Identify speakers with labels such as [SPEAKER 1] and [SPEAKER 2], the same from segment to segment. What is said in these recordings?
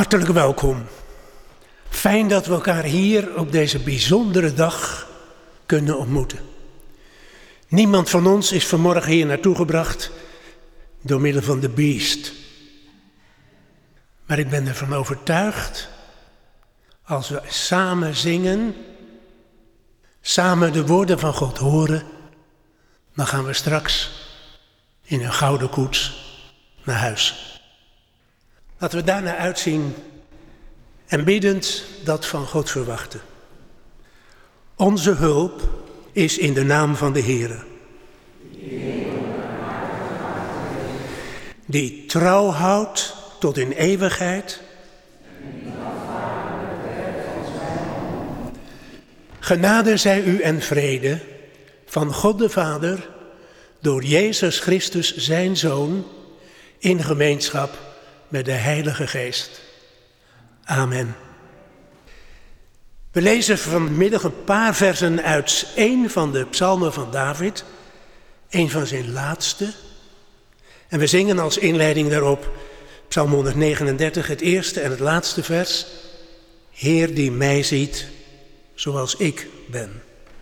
[SPEAKER 1] Hartelijk welkom. Fijn dat we elkaar hier op deze bijzondere dag kunnen ontmoeten. Niemand van ons is vanmorgen hier naartoe gebracht door middel van de beest. Maar ik ben ervan overtuigd, als we samen zingen, samen de woorden van God horen, dan gaan we straks in een gouden koets naar huis. Laten we daarna uitzien en biddend dat van God verwachten. Onze hulp is in de naam van de Heere, die trouw houdt tot in eeuwigheid. Genade zij u en vrede van God de Vader, door Jezus Christus zijn Zoon, in gemeenschap met de Heilige Geest. Amen. We lezen vanmiddag een paar versen uit een van de psalmen van David, een van zijn laatste. En we zingen als inleiding daarop Psalm 139, het eerste en het laatste vers. Heer die mij ziet zoals ik ben.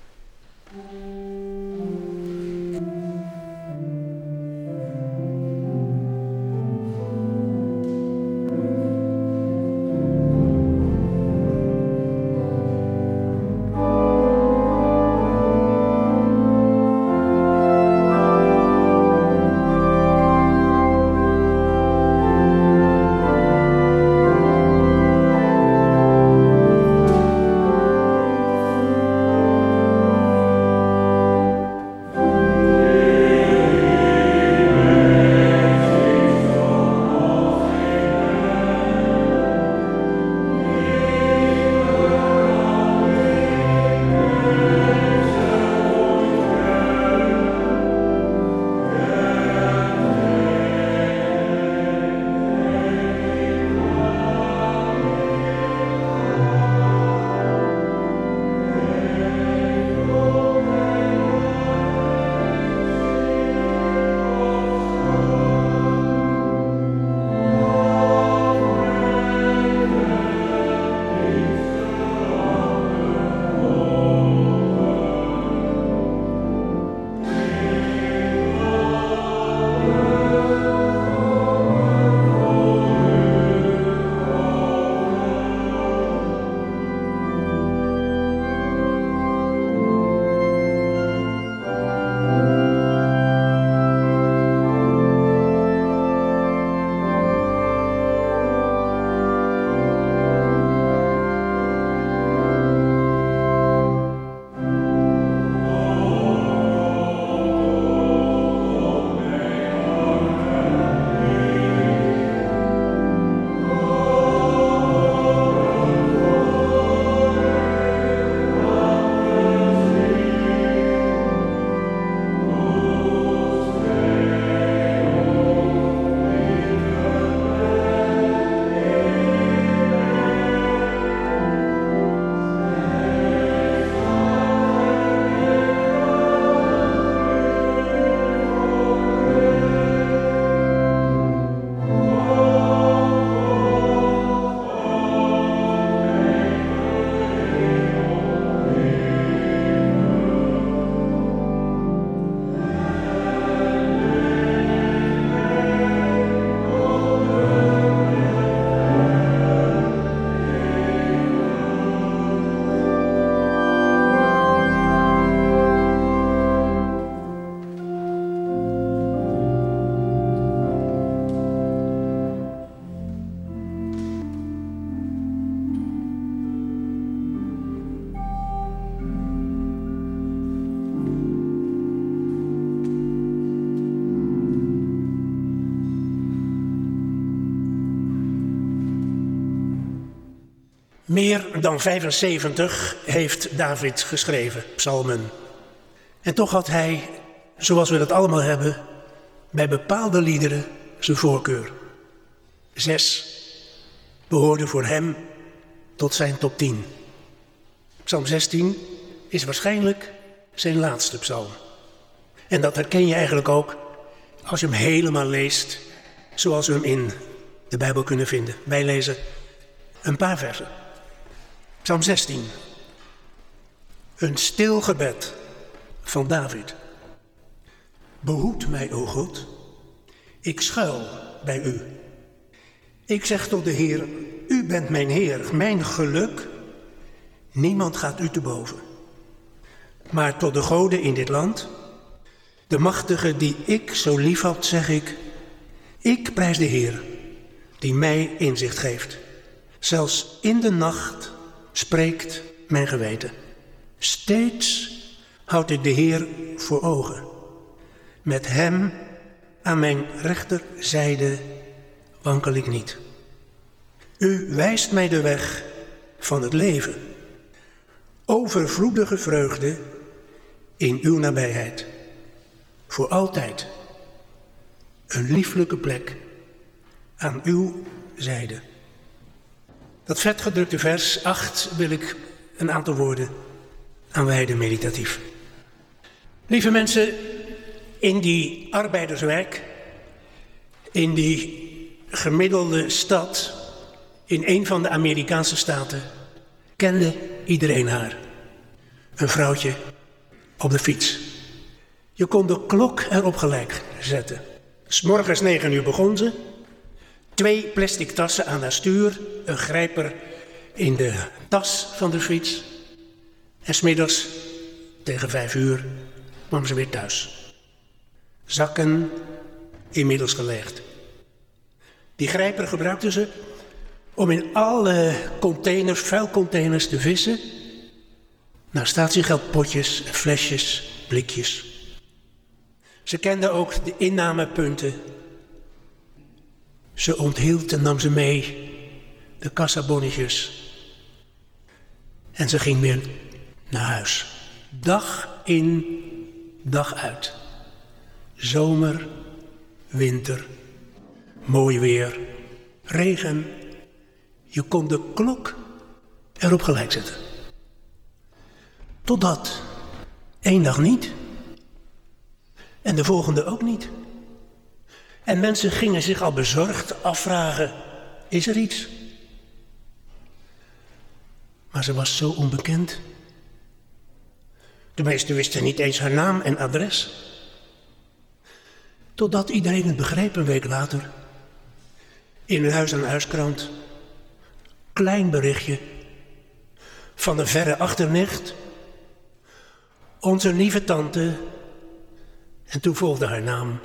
[SPEAKER 1] Meer dan 75 heeft David geschreven, psalmen. En toch had hij, zoals we dat allemaal hebben, bij bepaalde liederen zijn voorkeur. 6 behoorden voor hem tot zijn top 10. Psalm 16 is waarschijnlijk zijn laatste psalm. En dat herken je eigenlijk ook als je hem helemaal leest zoals we hem in de Bijbel kunnen vinden. Wij lezen Een paar versen. Psalm 16. Een stil gebed van David. Behoed mij, o God. Ik schuil bij u. Ik zeg tot de Heer, u bent mijn Heer, mijn geluk. Niemand gaat u te boven. Maar tot de goden in dit land, de machtige die ik zo lief had, zeg ik prijs de Heer, die mij inzicht geeft. Zelfs in de nacht spreekt mijn geweten. Steeds houd ik de Heer voor ogen. Met hem aan mijn rechterzijde wankel ik niet. U wijst mij de weg van het leven. Overvloedige vreugde in uw nabijheid. Voor altijd een lieflijke plek aan uw zijde. Dat vetgedrukte vers 8 wil ik een aantal woorden aan wijden meditatief. Lieve mensen, in die arbeiderswijk, in die gemiddelde stad, in een van de Amerikaanse staten, kende iedereen haar. Een vrouwtje op de fiets. Je kon de klok erop gelijk zetten. 's Morgens 9 uur begon ze. 2 plastic tassen aan haar stuur, een grijper in de tas van de fiets. En 's middags tegen 5 uur kwam ze weer thuis. Zakken inmiddels geleegd. Die grijper gebruikte ze om in alle containers, vuilcontainers te vissen naar statiegeldpotjes, flesjes, blikjes. Ze kende ook de innamepunten. Ze onthield en nam ze mee, de kassabonnetjes. En ze ging weer naar huis. Dag in, dag uit. Zomer, winter, mooi weer, regen. Je kon de klok erop gelijk zetten. Totdat één dag niet. En de volgende ook niet. En mensen gingen zich al bezorgd afvragen, is er iets? Maar ze was zo onbekend. De meesten wisten niet eens haar naam en adres. Totdat iedereen het begreep een week later. In een huis-aan-huiskrant. Klein berichtje. Van een verre achternicht. Onze lieve tante. En toen volgde haar naam.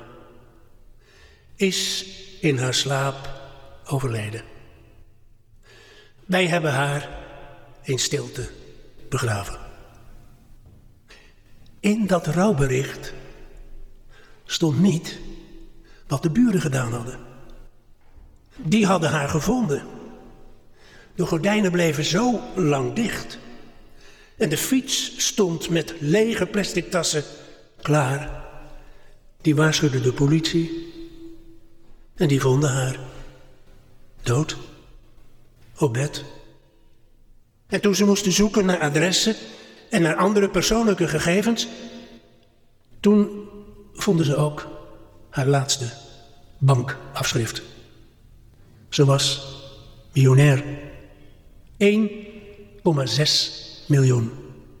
[SPEAKER 1] Is in haar slaap overleden. Wij hebben haar in stilte begraven. In dat rouwbericht stond niet wat de buren gedaan hadden. Die hadden haar gevonden. De gordijnen bleven zo lang dicht. En de fiets stond met lege plastic tassen klaar. Die waarschuwde de politie. En die vonden haar dood op bed. En toen ze moesten zoeken naar adressen en naar andere persoonlijke gegevens, toen vonden ze ook haar laatste bankafschrift. Ze was miljonair. 1,6 miljoen.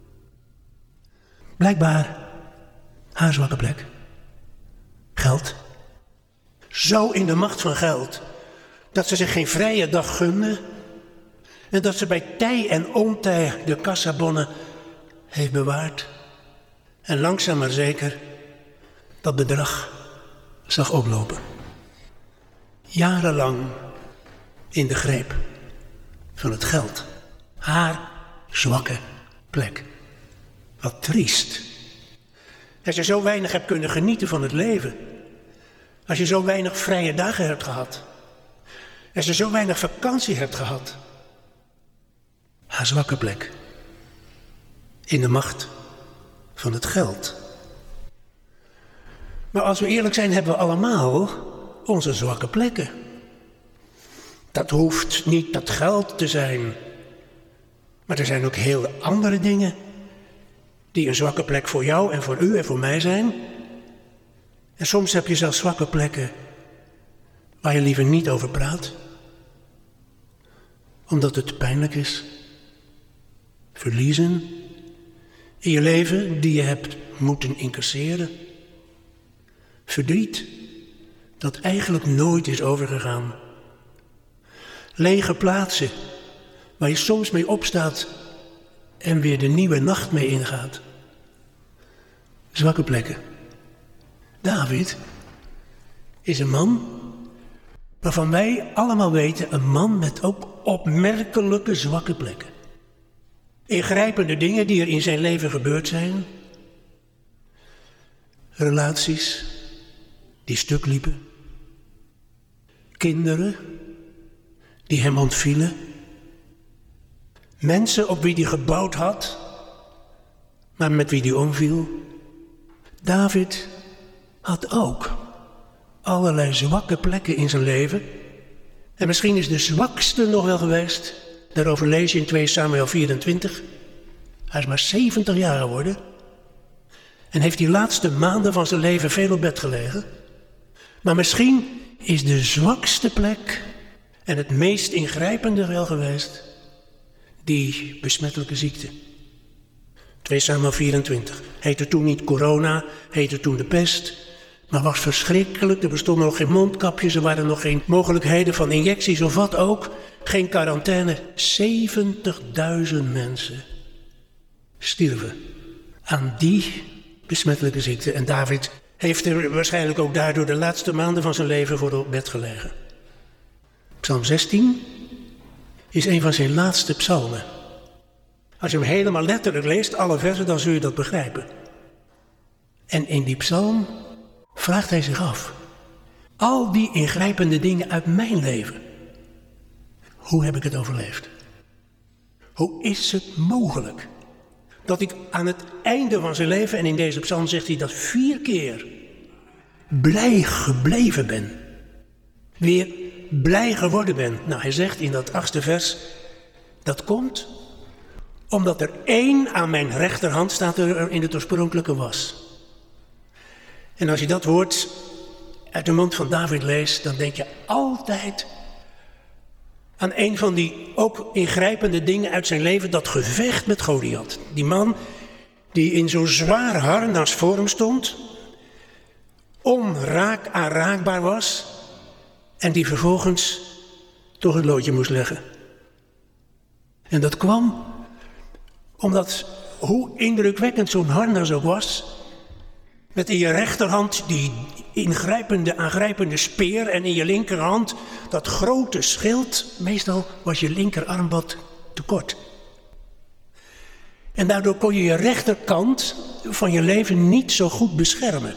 [SPEAKER 1] Blijkbaar haar zwakke plek. Geld. Zo in de macht van geld, dat ze zich geen vrije dag gunde en dat ze bij tij en ontij de kassabonnen heeft bewaard en langzaam maar zeker dat bedrag zag oplopen. Jarenlang in de greep van het geld. Haar zwakke plek. Wat triest. Als je zo weinig hebt kunnen genieten van het leven. Als je zo weinig vrije dagen hebt gehad. Als je zo weinig vakantie hebt gehad. Haar zwakke plek. In de macht van het geld. Maar als we eerlijk zijn, hebben we allemaal onze zwakke plekken. Dat hoeft niet dat geld te zijn. Maar er zijn ook heel andere dingen die een zwakke plek voor jou en voor u en voor mij zijn. En soms heb je zelfs zwakke plekken waar je liever niet over praat. omdat het pijnlijk is. Verliezen in je leven die je hebt moeten incasseren. Verdriet dat eigenlijk nooit is overgegaan. Lege plaatsen waar je soms mee opstaat en weer de nieuwe nacht mee ingaat. Zwakke plekken. David is een man waarvan wij allemaal weten, een man met ook opmerkelijke zwakke plekken. Ingrijpende dingen die er in zijn leven gebeurd zijn. Relaties die stuk liepen. Kinderen die hem ontvielen. Mensen op wie hij gebouwd had, maar met wie hij omviel. David had ook allerlei zwakke plekken in zijn leven. En misschien is de zwakste nog wel geweest. Daarover lees je in 2 Samuel 24. Hij is maar 70 jaar geworden. En heeft die laatste maanden van zijn leven veel op bed gelegen. Maar misschien is de zwakste plek en het meest ingrijpende wel geweest die besmettelijke ziekte. 2 Samuel 24. Heette toen niet corona, heette toen de pest. Maar was verschrikkelijk. Er bestonden nog geen mondkapjes, er waren nog geen mogelijkheden van injecties of wat ook. Geen quarantaine. 70.000 mensen stierven aan die besmettelijke ziekte. En David heeft er waarschijnlijk ook daardoor de laatste maanden van zijn leven voor op bed gelegen. Psalm 16 is een van zijn laatste psalmen. Als je hem helemaal letterlijk leest, alle versen, dan zul je dat begrijpen. En in die psalm vraagt hij zich af, al die ingrijpende dingen uit mijn leven, hoe heb ik het overleefd? Hoe is het mogelijk dat ik aan het einde van zijn leven, en in deze psalm zegt hij dat 4 keer, blij gebleven ben? Weer blij geworden ben. Nou, hij zegt in dat 8e vers, dat komt omdat er 1 aan mijn rechterhand staat er in het oorspronkelijke was. En als je dat woord uit de mond van David leest, dan denk je altijd aan een van die ook ingrijpende dingen uit zijn leven, dat gevecht met Goliath. Die man die in zo'n zwaar harnas voor hem stond, aanraakbaar was en die vervolgens toch het loodje moest leggen. En dat kwam omdat, hoe indrukwekkend zo'n harnas ook was, met in je rechterhand die aangrijpende speer en in je linkerhand dat grote schild. Meestal was je linkerarmband te kort. En daardoor kon je je rechterkant van je leven niet zo goed beschermen.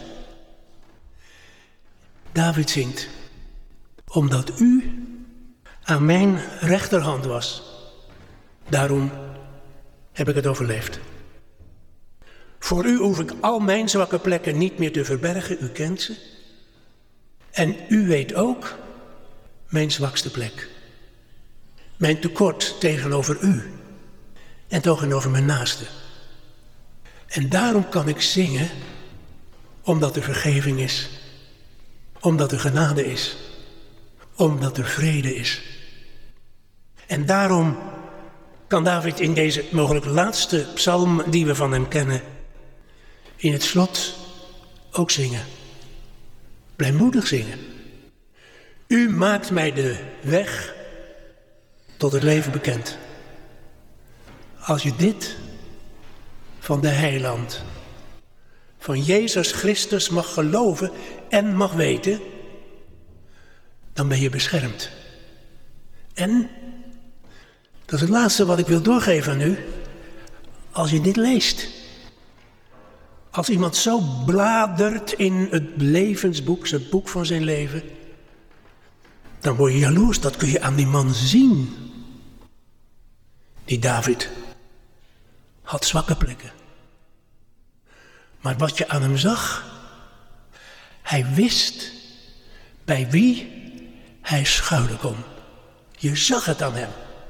[SPEAKER 1] David zingt, omdat u aan mijn rechterhand was, daarom heb ik het overleefd. Voor u hoef ik al mijn zwakke plekken niet meer te verbergen, u kent ze. En u weet ook mijn zwakste plek. Mijn tekort tegenover u en tegenover mijn naaste. En daarom kan ik zingen, omdat er vergeving is. Omdat er genade is. Omdat er vrede is. En daarom kan David in deze mogelijk laatste psalm die we van hem kennen, in het slot ook zingen. Blijmoedig zingen. U maakt mij de weg tot het leven bekend. Als je dit van de Heiland, van Jezus Christus mag geloven en mag weten, dan ben je beschermd. En, dat is het laatste wat ik wil doorgeven aan u, als je dit leest. Als iemand zo bladert in het levensboek, het boek van zijn leven, dan word je jaloers. Dat kun je aan die man zien. Die David had zwakke plekken. Maar wat je aan hem zag, hij wist bij wie hij schuilen kon. Je zag het aan hem.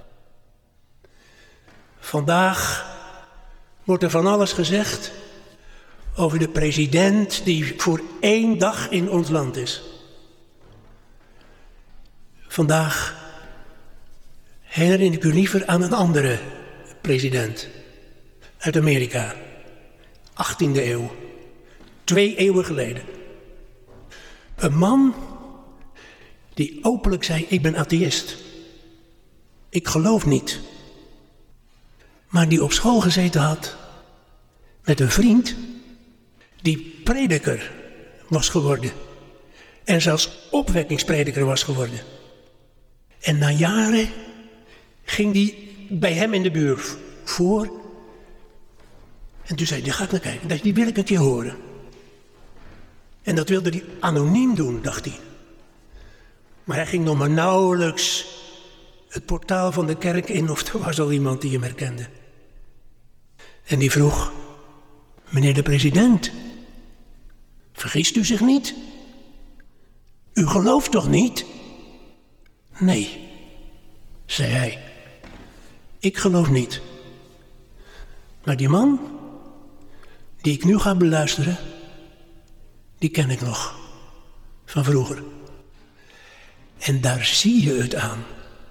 [SPEAKER 1] Vandaag wordt er van alles gezegd over de president die voor 1 dag in ons land is. Vandaag herinner ik u liever aan een andere president uit Amerika, 18e eeuw, 2 eeuwen geleden. Een man die openlijk zei, ik ben atheïst. Ik geloof niet. Maar die op school gezeten had met een vriend die prediker was geworden. En zelfs opwekkingsprediker was geworden. En na jaren ging die bij hem in de buurt voor. En toen zei hij, die ga ik naar kijken, die wil ik een keer horen. En dat wilde hij anoniem doen, dacht hij. Maar hij ging nog maar nauwelijks het portaal van de kerk in of er was al iemand die hem herkende. En die vroeg, meneer de president, vergist u zich niet? U gelooft toch niet? Nee, zei hij, ik geloof niet. Maar die man, die ik nu ga beluisteren, die ken ik nog, van vroeger. En daar zie je het aan.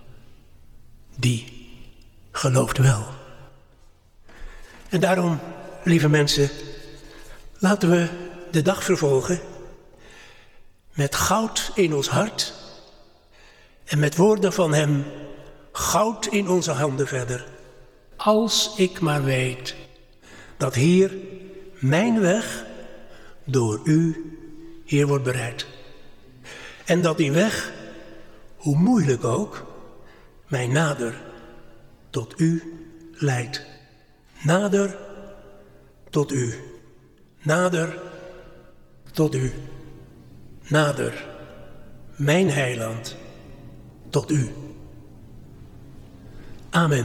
[SPEAKER 1] Die gelooft wel. En daarom, lieve mensen, laten we de dag vervolgen met goud in ons hart en met woorden van hem goud in onze handen verder. Als ik maar weet dat hier mijn weg door u hier wordt bereid. En dat die weg, hoe moeilijk ook, mij nader tot u leidt. Nader tot u. Nader tot u. Nader, mijn heiland, tot u. Amen.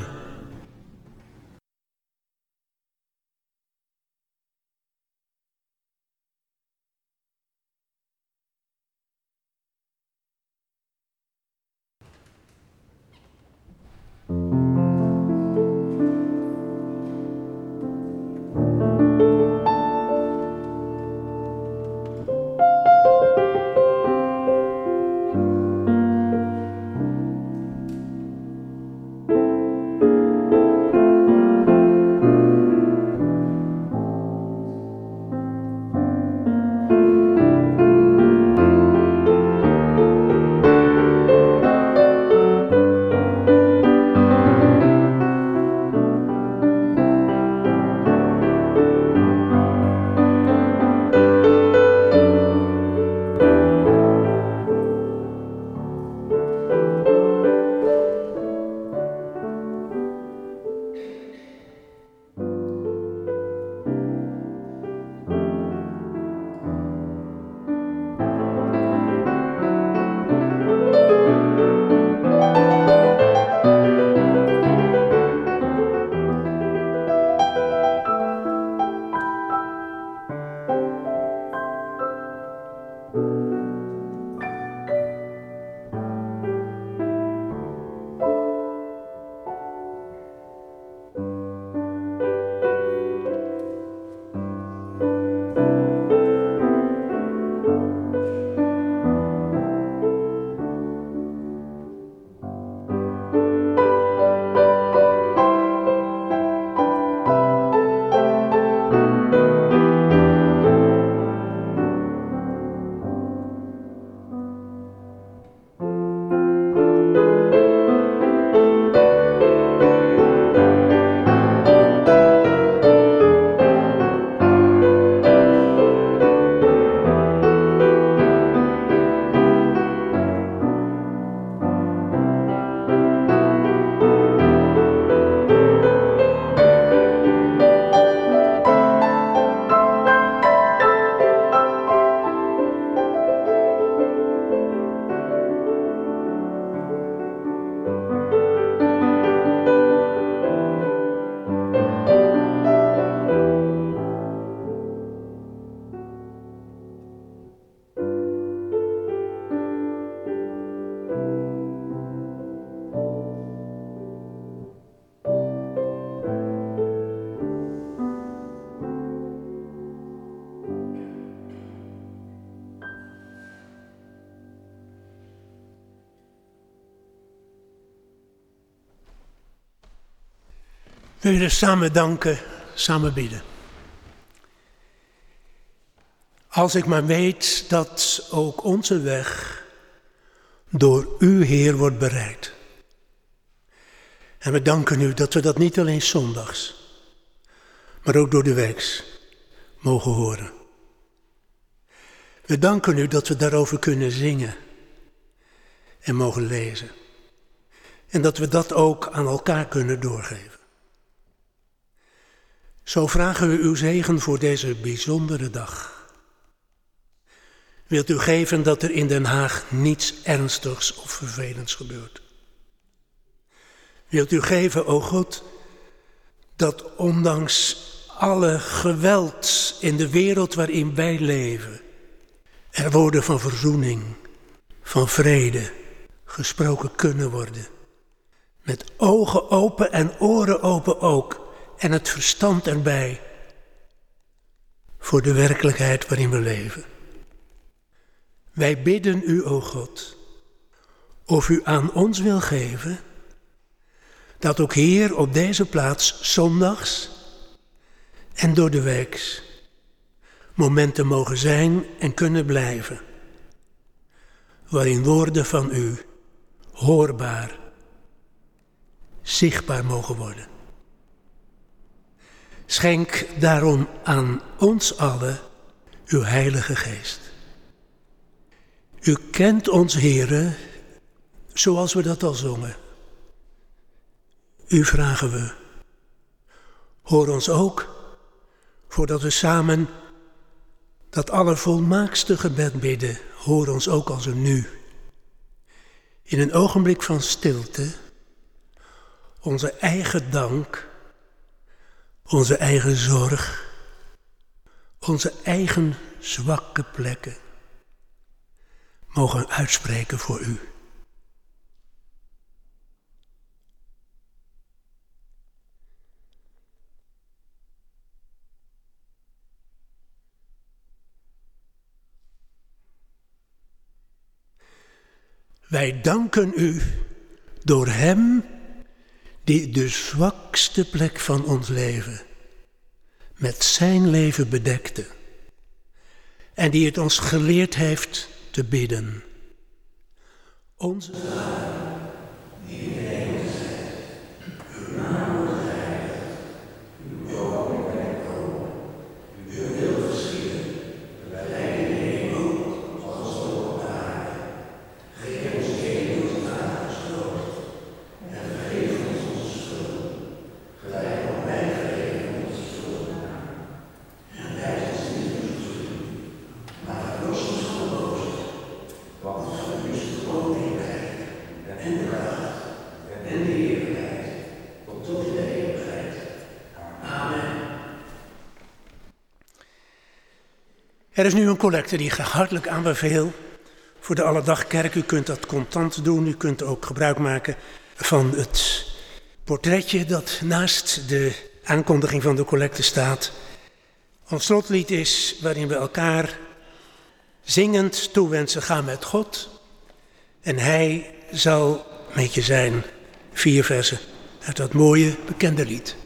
[SPEAKER 1] We willen samen danken, samen bidden. Als ik maar weet dat ook onze weg door u, Heer, wordt bereid. En we danken u dat we dat niet alleen zondags, maar ook door de weeks mogen horen. We danken u dat we daarover kunnen zingen en mogen lezen. En dat we dat ook aan elkaar kunnen doorgeven. Zo vragen we uw zegen voor deze bijzondere dag. Wilt u geven dat er in Den Haag niets ernstigs of vervelends gebeurt? Wilt u geven, o God, dat ondanks alle geweld in de wereld waarin wij leven, er woorden van verzoening, van vrede gesproken kunnen worden. Met ogen open en oren open ook. En het verstand erbij. Voor de werkelijkheid waarin we leven. Wij bidden u, o God, of u aan ons wil geven, dat ook hier op deze plaats zondags en door de weeks momenten mogen zijn en kunnen blijven. Waarin woorden van u hoorbaar, zichtbaar mogen worden. Schenk daarom aan ons allen uw Heilige Geest. U kent ons, Heere, zoals we dat al zongen. U vragen we. Hoor ons ook, voordat we samen dat allervolmaakste gebed bidden. Hoor ons ook als we nu, in een ogenblik van stilte, onze eigen dank, onze eigen zorg, onze eigen zwakke plekken mogen uitspreken voor u. Wij danken u door hem die de zwakste plek van ons leven met zijn leven bedekte en die het ons geleerd heeft te bidden. Onze Vader, die in de hemel zijt, uw naam wordt geheiligd, uw koninkrijk komen, uw wil geschieden, gelijk in de hemel als ook op de aarde. Geef ons heden ons dagelijks brood en vergeef ons onze schulden, gelijk ook wij vergeven onze schuldenaren. En leid ons niet in verzoeking, maar verlos ons van de boze, want van u is de koninkrijk en de kracht en de heerlijkheid tot in de eeuwigheid. Amen. Er is nu een collecte die ik hartelijk aanbeveel voor de Alledagkerk. U kunt dat contant doen. U kunt ook gebruik maken van het portretje dat naast de aankondiging van de collecte staat. Ons slotlied is waarin we elkaar zingend toewensen: ga met God en hij zal met je zijn. 4 versen uit dat mooie bekende lied.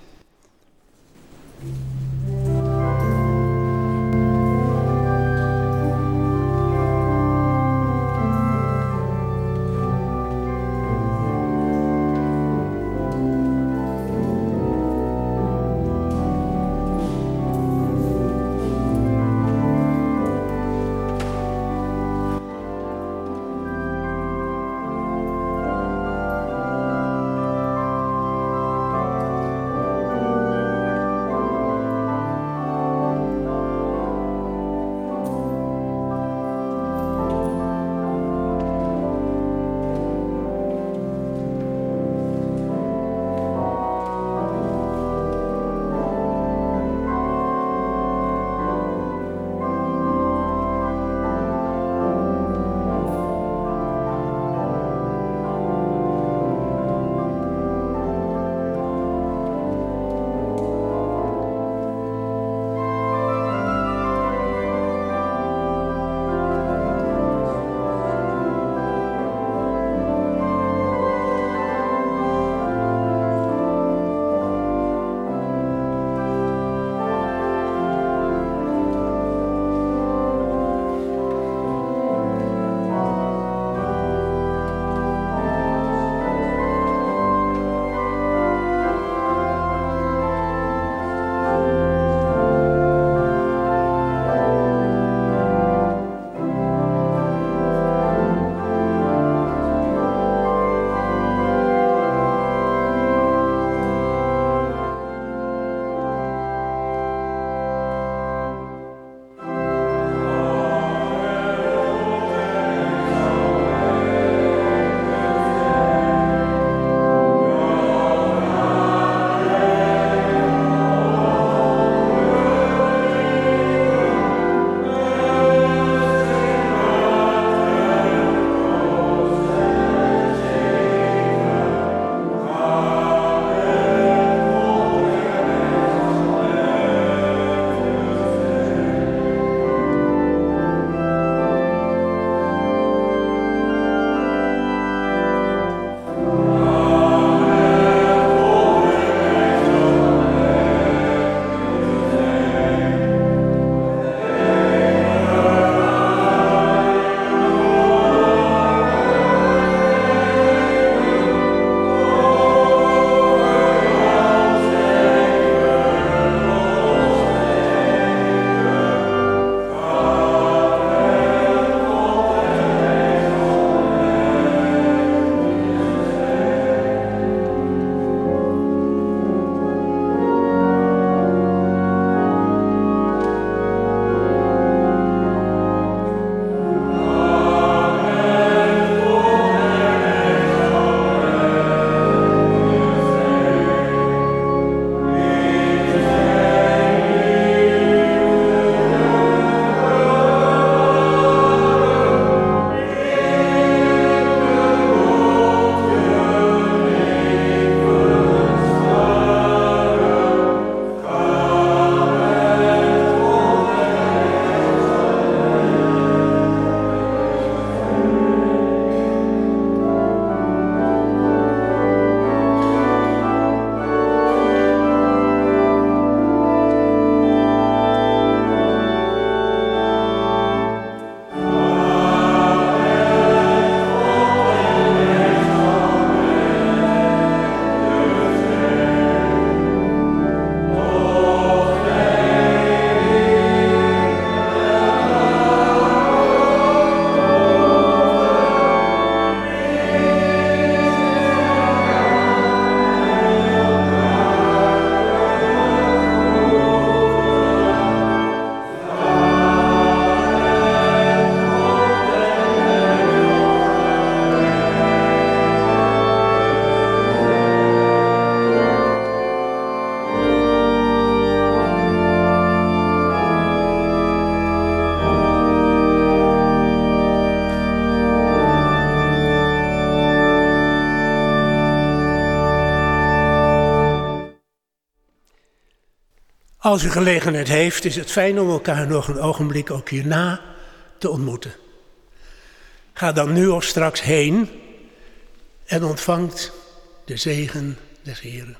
[SPEAKER 1] Als u gelegenheid heeft, is het fijn om elkaar nog een ogenblik ook hierna te ontmoeten. Ga dan nu of straks heen en ontvangt de zegen des Heeren.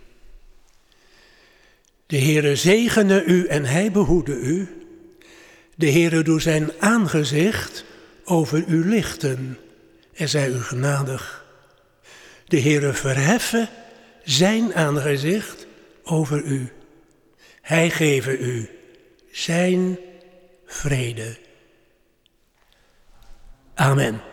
[SPEAKER 1] De Heere zegene u en hij behoede u. De Heere doe zijn aangezicht over u lichten en zij u genadig. De Heere verheffen zijn aangezicht over u. Hij geven u zijn vrede. Amen.